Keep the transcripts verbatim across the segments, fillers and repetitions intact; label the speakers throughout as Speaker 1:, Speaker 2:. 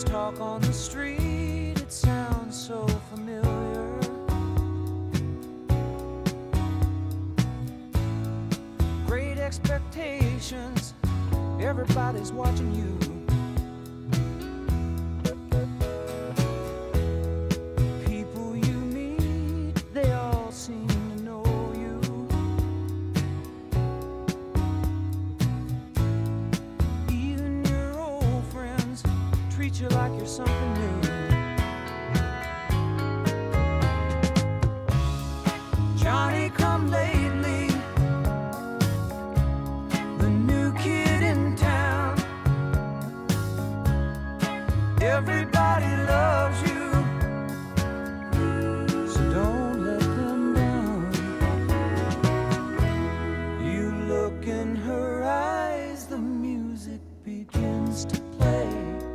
Speaker 1: There's talk on the street, it sounds so familiar. Great expectations, everybody's watching you. People you meet, they all seem to know you. Even your old friends treat you like you're something new. Johnny come lately, the new kid in town. Everybody loves you, so don't let them down. You look in her eyes, the music begins to play.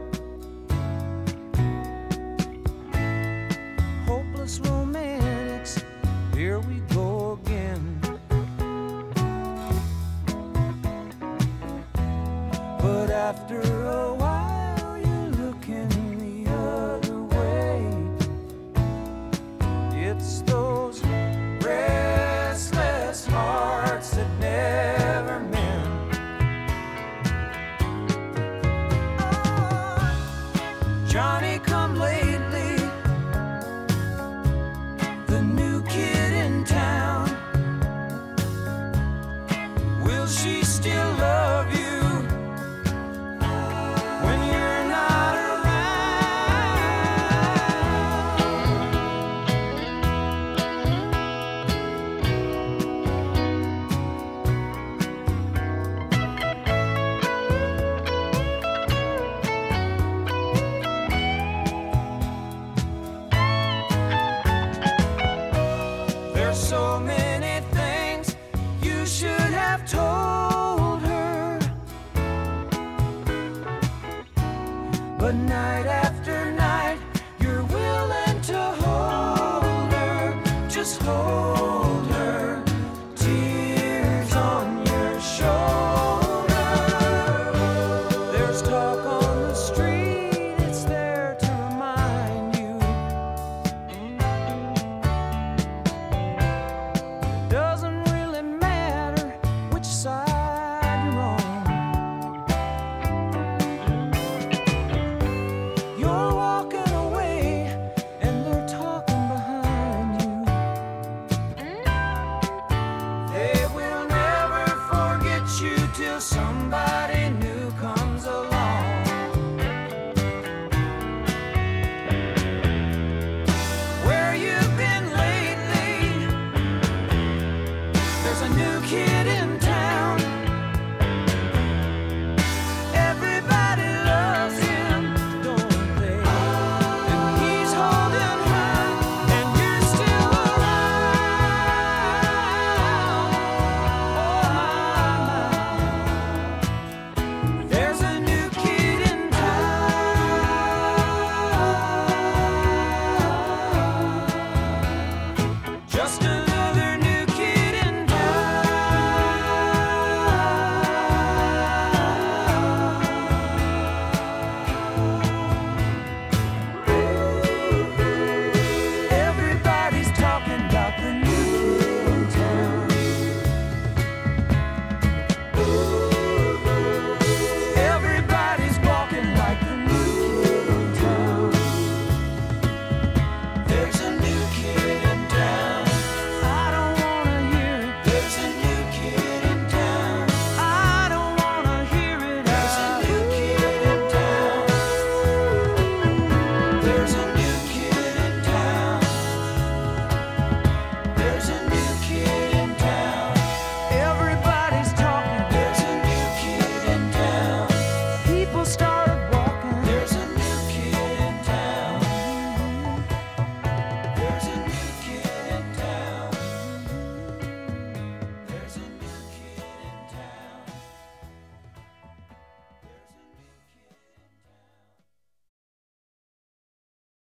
Speaker 1: Hopeless romantics, here we go again. But after a while, you're looking the other way. It's those restless hearts that never mend. Oh, Johnny come lately, the new kid in town. Will she still love you when you're not There's so many things you should have told her, but night after night you're willing to hold her, just hold her, tears on your shoulder. There's talk on the street, it's there to remind you. Doesn't really matter which side you're on. You're walking away and they're talking behind you. They will never forget you till somebody